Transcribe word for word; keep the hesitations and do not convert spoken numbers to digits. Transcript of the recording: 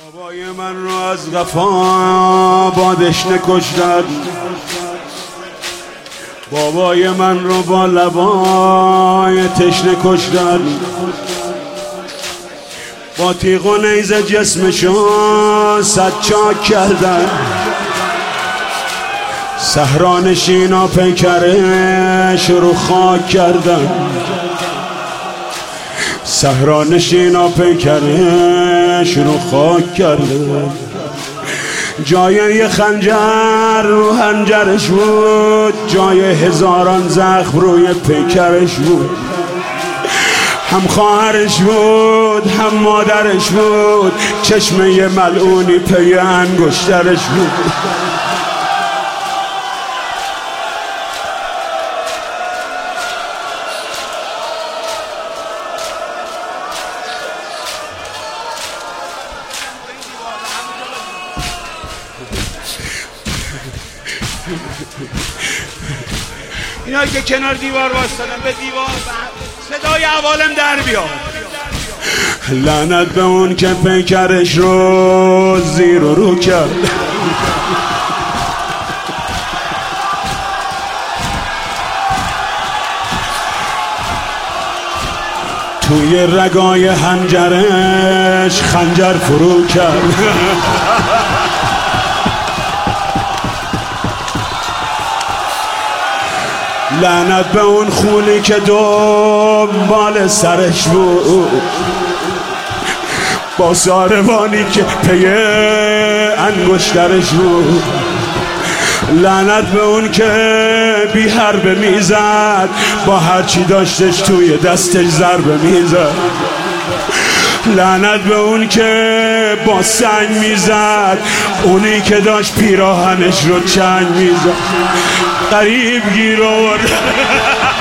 بابای من رو از قفا با دشنه کشتن، بابای من رو با لبای تشنه کشتن، با تیغ و نیزه جسمشو صد چاک کردن، صحرانشینا پیکرش رو خاک کردن، صحرانشینا پیکرش رو خاک کردن. جای یه خنجر رو هنجرش بود، جای هزاران زخم روی پیکرش بود. هم خواهرش بود هم مادرش بود، چشمه ملعونی پی انگشترش بود. اینا که کنار دیوار واسطن به دیوار صدای عوالم در بیاد. لعنت به اون که پیکرش رو زیر و رو کرد، توی رگای هنجرش خنجر فرو کرد. لعنت به اون خونی که دنبال سرش بود، با ساروانی که پی انگشترش بود. لعنت به اون که بی حربه میزد، با هرچی داشتش توی دستش ضربه میزد. لعنت به اون که با سنگ میزد، اونی که داشت پیراهنش رو چنگ میزد. غریب گیر آورد.